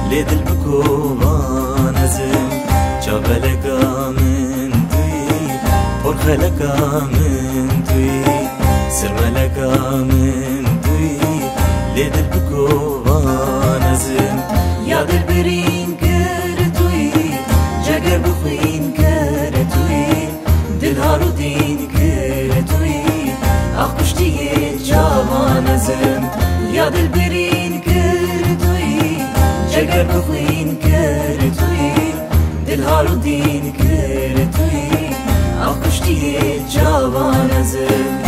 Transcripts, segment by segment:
لدل بكوان ازم جابلكا من توي برخلكا من توي سرملكا من توي لدل بكوان ازم يا دل برين كرتوي جگر بخوين كرتوي دل هارو دين كرتوي اخشتي جوان ازم يا دل برين كرتوي جگر بخوين كرتوي دل هارو دين كرتوي اخشتي جوان ازم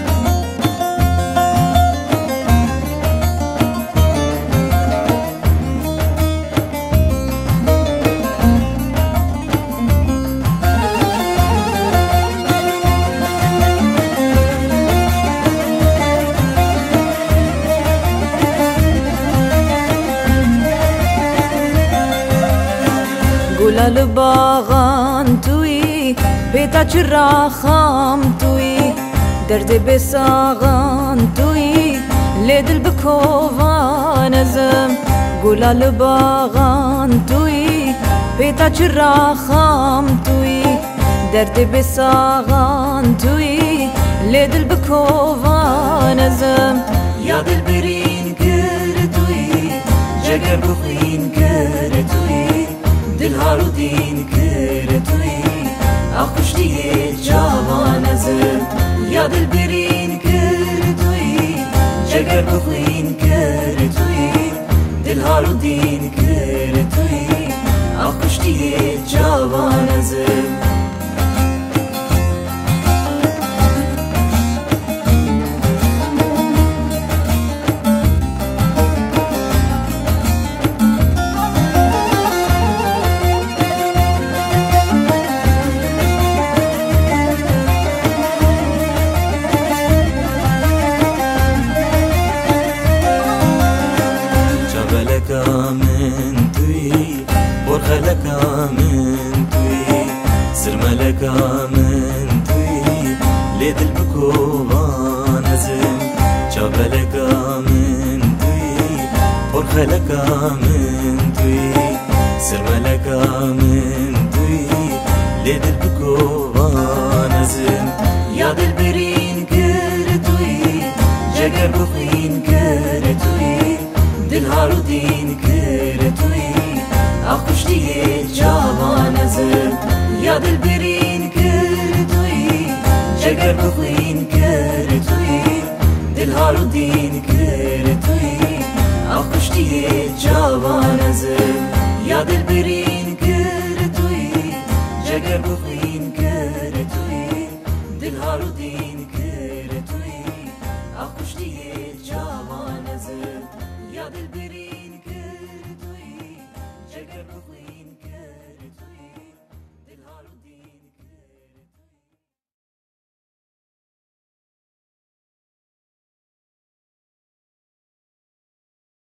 گلال باغان توی بیتا چرا خام توی درد بساغان توی لدل بکوان ازم گلال باغان توی بیتا چرا خام توی درد بساغان توی لدل بکوان ازم یا دل برین کردوی جگر بخوین کردوی دل هارو دین کردوی اخشتی جوان ازم یا دل برین کردوی جگر بخوین کردوی دل هارو دین کردوی اخشتی جوان ازم من توي برخلكا من توي سرملكا من توي لدل بكوان ازم جابلكا من توي برخلكا من توي سرملكا من توي لدل بكوان ازم يا دل برين كردوي جگر بخوين كردوي دل هارو دین کردوی اخشتی جوان ازم یا دل برین کردوی جگر بخوی